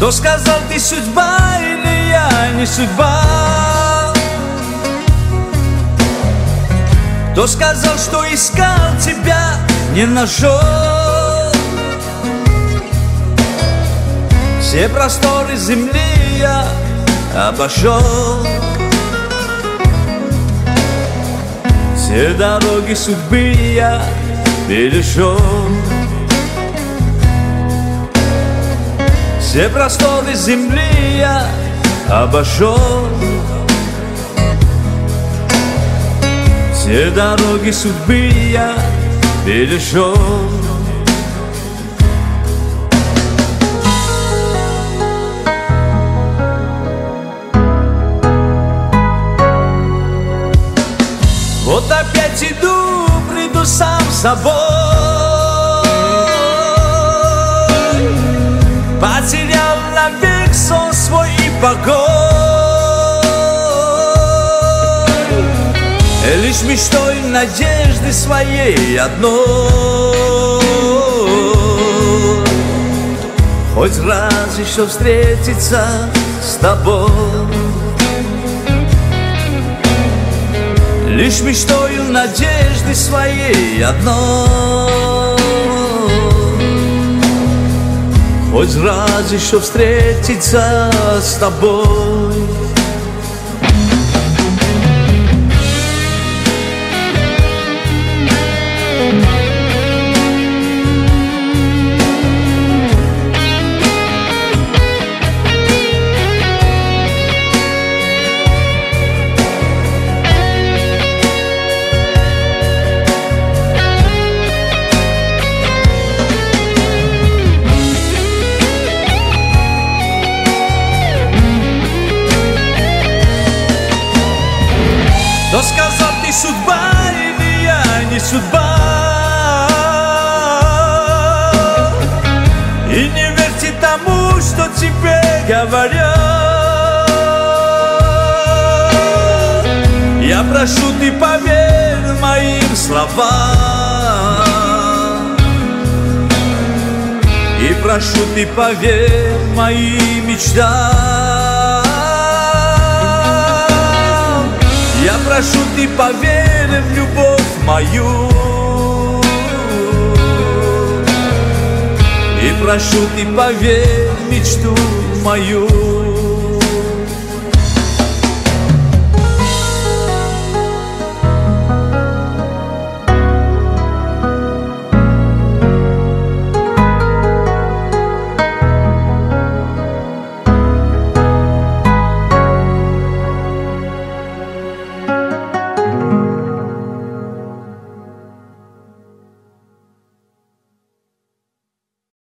Кто сказал, ты судьба или я не судьба? Кто сказал, что искал тебя, не нашел? Все просторы земли я обошел, все дороги судьбы я перешел, все просторы земли я обошел, все дороги судьбы я перешел. Вот опять иду, приду сам с собой, потерял навек сон свой и покой. Лишь мечтой, надежды своей одной, хоть раз еще встретиться с тобой. Лишь мечтою, надежды своей одной, хоть раз еще встретиться с тобой. Кто сказал, ты судьба или я не судьба? И не верьте тому, что тебе говорят. Я прошу, ты поверь моим словам, и прошу, ты поверь моим мечтам. Я прошу, ты поверь в любовь мою, и прошу, ты поверь в мечту мою.